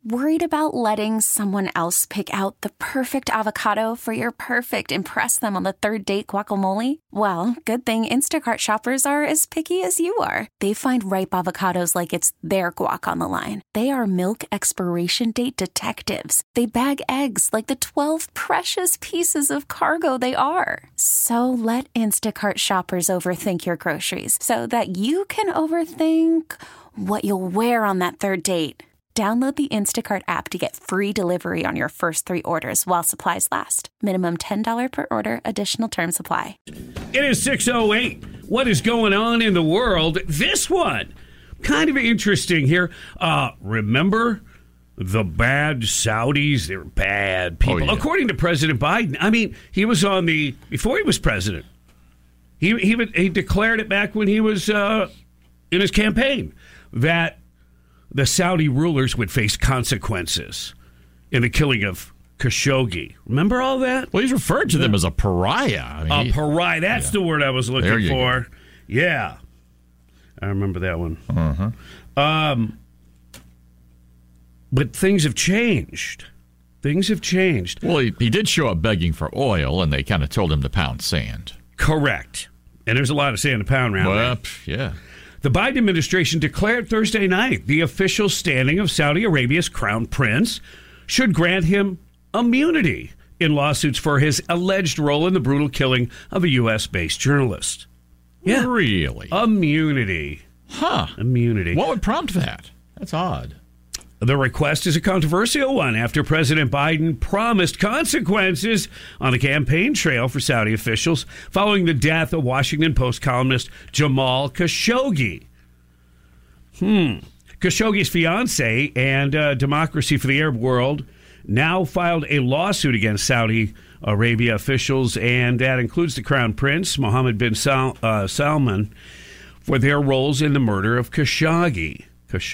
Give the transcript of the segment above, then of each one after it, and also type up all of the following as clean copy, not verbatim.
Worried about letting someone else pick out the perfect avocado for your perfect impress them on the third date guacamole? Well, good thing Instacart shoppers are as picky as you are. They find ripe avocados like it's their guac on the line. They are milk expiration date detectives. They bag eggs like the 12 precious pieces of cargo they are. So let Instacart shoppers overthink your groceries so that you can overthink what you'll wear on that third date. Download the Instacart app to get free delivery on your first 3 orders while supplies last. Minimum $10 per order. Additional terms apply. It is 6:08. What is going on in the world? This one, kind of interesting here. Remember the bad Saudis? They're bad people. Oh, yeah. According to President Biden, I mean, he was on before he was president. He declared it back when he was in his campaign that the Saudi rulers would face consequences in the killing of Khashoggi. Remember all that? Well, he's referred to them as a pariah. I mean, A pariah. That's the word I was looking for. Go. Yeah. I remember that one. Uh-huh. But things have changed. Things have changed. Well, he did show up begging for oil, and they kind of told him to pound sand. Correct. And there's a lot of sand to pound around Well, there. yeah. The Biden administration declared Thursday night the official standing of Saudi Arabia's crown prince should grant him immunity in lawsuits for his alleged role in the brutal killing of a U.S.-based journalist. Yeah. Really? Immunity. Huh. Immunity. What would prompt that? That's odd. The request is a controversial one after President Biden promised consequences on the campaign trail for Saudi officials following the death of Washington Post columnist Jamal Khashoggi. Khashoggi's fiancée and Democracy for the Arab World now filed a lawsuit against Saudi Arabia officials, and that includes the Crown Prince, Mohammed bin Salman, for their roles in the murder of Khashoggi.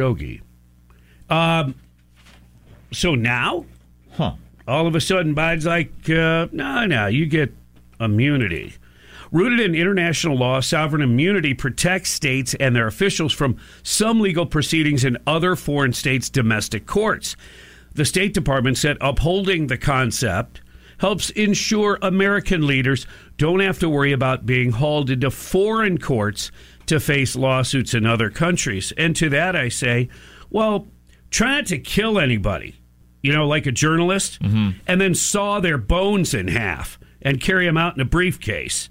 So now, all of a sudden, Biden's like, no, you get immunity. Rooted in international law, sovereign immunity protects states and their officials from some legal proceedings in other foreign states' domestic courts. The State Department said upholding the concept helps ensure American leaders don't have to worry about being hauled into foreign courts to face lawsuits in other countries. And to that I say, well, try not to kill anybody, like a journalist, and then saw their bones in half and carry them out in a briefcase.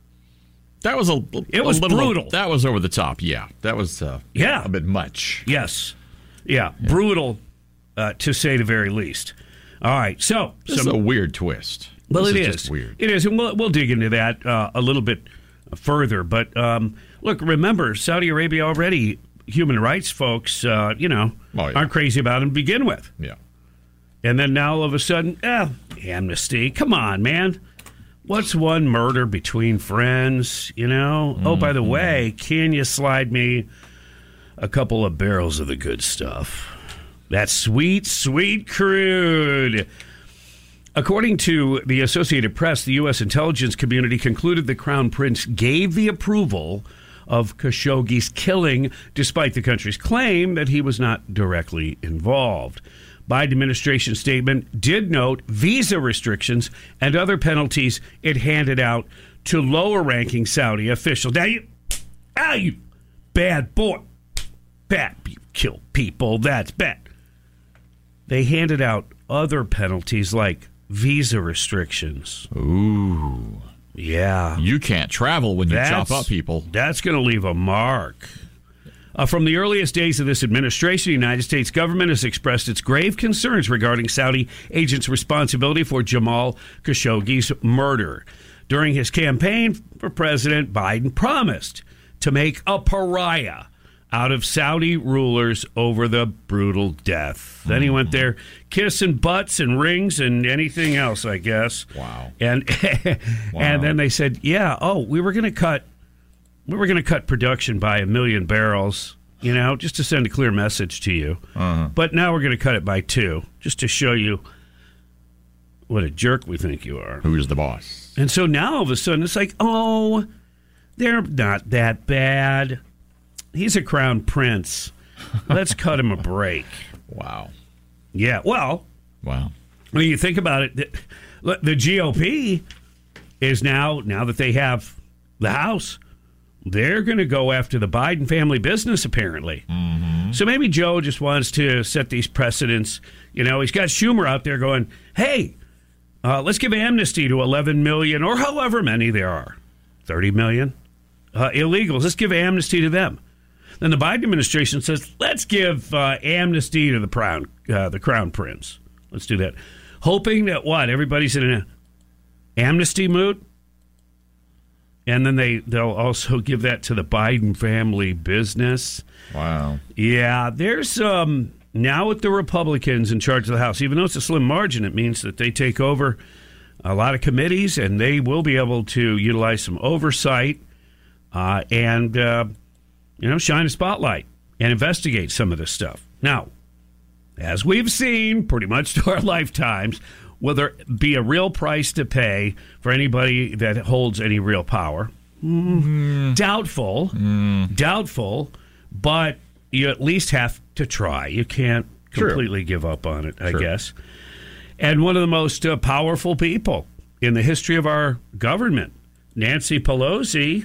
That was It was brutal. That was over the top, yeah. That was a bit much. Yes. Yeah. Brutal, to say the very least. All right, so... This is a weird twist. Well, this it is is. just weird. It is, and we'll dig into that a little bit further. But, look, remember, Saudi Arabia already... Human rights folks, aren't crazy about him to begin with. Yeah. And then now all of a sudden, amnesty. Come on, man. What's one murder between friends, Oh, by the way, can you slide me a couple of barrels of the good stuff? That sweet, sweet crude. According to the Associated Press, the U.S. intelligence community concluded the Crown Prince gave the approval of Khashoggi's killing, despite the country's claim that he was not directly involved. Biden administration statement did note visa restrictions and other penalties it handed out to lower-ranking Saudi officials. Now, you bad boy. Bad. You kill people. That's bad. They handed out other penalties like visa restrictions. Ooh. Yeah. You can't travel when you chop up people. That's going to leave a mark. From the earliest days of this administration, the United States government has expressed its grave concerns regarding Saudi agents' responsibility for Jamal Khashoggi's murder. During his campaign for president, Biden promised to make a pariah out of Saudi rulers over the brutal death. Then he went there kissing butts and rings and anything else, I guess. Wow. And and then they said, we were going to cut production by 1 million barrels, just to send a clear message to you. But now we're going to cut it by 2, just to show you what a jerk we think you are. Who's the boss? And so now all of a sudden it's like, they're not that bad. He's a crown prince. Let's cut him a break. Wow. Yeah, well, Wow. when you think about it, the GOP is now that they have the House, they're going to go after the Biden family business, apparently. Mm-hmm. So maybe Joe just wants to set these precedents. You know, he's got Schumer out there going, hey, let's give amnesty to 11 million or however many there are, 30 million illegals. Let's give amnesty to them. Then the Biden administration says, let's give amnesty to the Crown Prince. Let's do that. Hoping that everybody's in an amnesty mood. And then they'll also give that to the Biden family business. Wow. Yeah, there's now with the Republicans in charge of the House, even though it's a slim margin, it means that they take over a lot of committees and they will be able to utilize some oversight and shine a spotlight and investigate some of this stuff. Now, as we've seen pretty much to our lifetimes, will there be a real price to pay for anybody that holds any real power? Doubtful. Doubtful. But you at least have to try. You can't completely give up on it, I guess. And one of the most powerful people in the history of our government, Nancy Pelosi,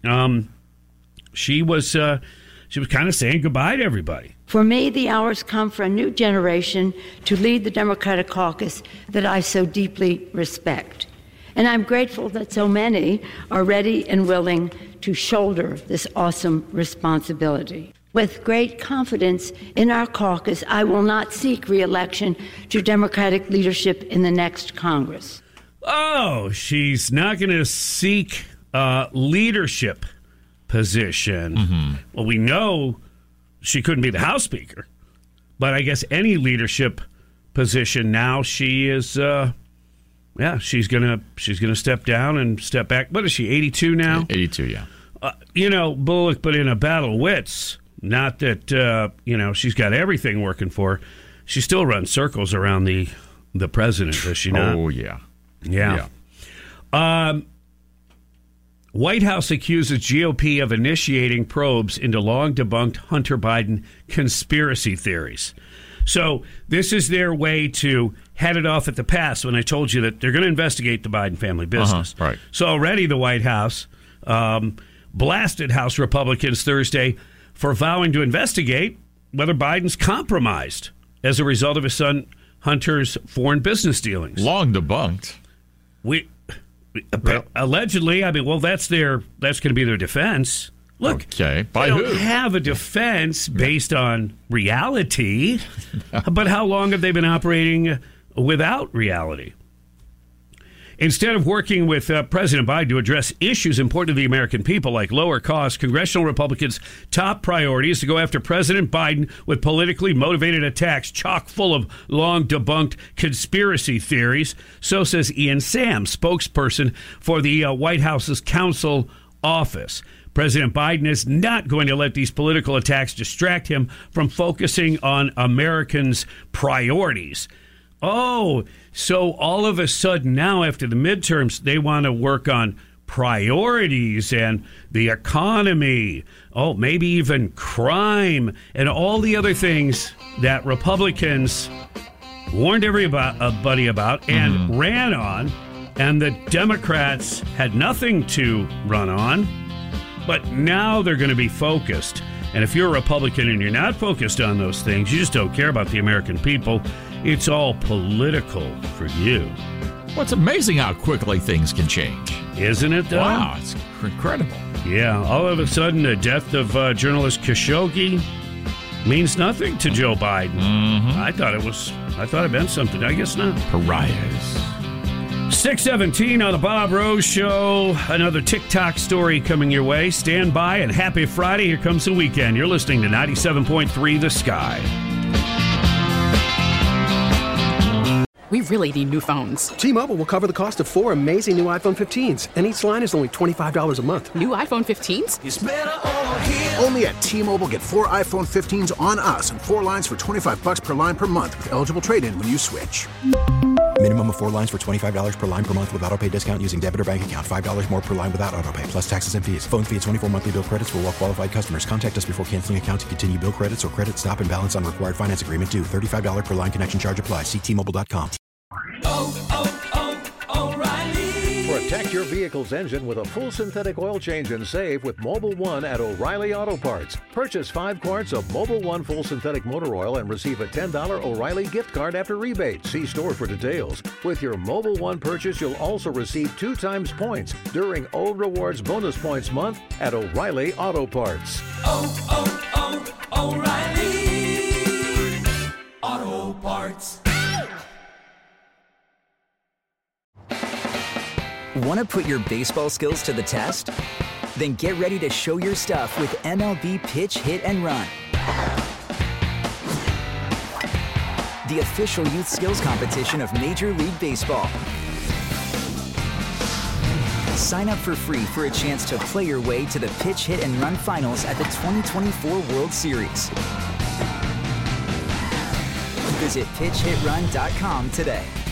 she was kind of saying goodbye to everybody. For me, the hour's come for a new generation to lead the Democratic caucus that I so deeply respect. And I'm grateful that so many are ready and willing to shoulder this awesome responsibility. With great confidence in our caucus, I will not seek re-election to Democratic leadership in the next Congress. Oh, she's not going to seek leadership position. Mm-hmm. Well, we know she couldn't be the House Speaker, but I guess any leadership position now she is. She's gonna step down and step back. What is she? 82 now. 82, yeah. Bullock put in a battle of wits. Not that she's got everything working for her. She still runs circles around the president, does she not? Oh yeah. White House accuses GOP of initiating probes into long-debunked Hunter Biden conspiracy theories. So this is their way to head it off at the pass when I told you that they're going to investigate the Biden family business. Right. So already the White House blasted House Republicans Thursday for vowing to investigate whether Biden's compromised as a result of his son Hunter's foreign business dealings. Long debunked. Allegedly, that's going to be their defense. Look, okay. By they who? don't have a defense based on reality, but how long have they been operating without reality? Instead of working with President Biden to address issues important to the American people like lower costs, congressional Republicans' top priority is to go after President Biden with politically motivated attacks chock full of long debunked conspiracy theories. So says Ian Sam, spokesperson for the White House's counsel office. President Biden is not going to let these political attacks distract him from focusing on Americans' priorities. Oh, so all of a sudden now after the midterms, they want to work on priorities and the economy. Oh, maybe even crime and all the other things that Republicans warned everybody about and ran on. And the Democrats had nothing to run on. But now they're going to be focused. And if you're a Republican and you're not focused on those things, you just don't care about the American people. It's all political for you. Well, it's amazing how quickly things can change. Isn't it, though? Wow, it's incredible. Yeah, all of a sudden, the death of journalist Khashoggi means nothing to Joe Biden. Mm-hmm. I thought it meant something. I guess not. Pariahs. 6:17 on the Bob Rose Show. Another TikTok story coming your way. Stand by and happy Friday. Here comes the weekend. You're listening to 97.3 The Sky. We really need new phones. T-Mobile will cover the cost of 4 amazing new iPhone 15s, and each line is only $25 a month. New iPhone 15s? It's better over here. Only at T-Mobile, get 4 iPhone 15s on us and 4 lines for $25 per line per month with eligible trade-in when you switch. Minimum of 4 lines for $25 per line per month with autopay discount using debit or bank account. $5 more per line without autopay, plus taxes and fees. Phone fee at 24 monthly bill credits for well qualified customers. Contact us before canceling account to continue bill credits or credit stop and balance on required finance agreement due. $35 per line connection charge applies. See T-Mobile.com. O'Reilly. Protect your vehicle's engine with a full synthetic oil change and save with Mobil 1 at O'Reilly Auto Parts. Purchase 5 quarts of Mobil 1 full synthetic motor oil and receive a $10 O'Reilly gift card after rebate. See store for details. With your Mobil 1 purchase, you'll also receive 2 times points during O Rewards Bonus Points Month at O'Reilly Auto Parts. O'Reilly Auto Parts. Want to put your baseball skills to the test? Then get ready to show your stuff with MLB Pitch, Hit, and Run. The official youth skills competition of Major League Baseball. Sign up for free for a chance to play your way to the Pitch, Hit, and Run finals at the 2024 World Series. Visit PitchHitRun.com today.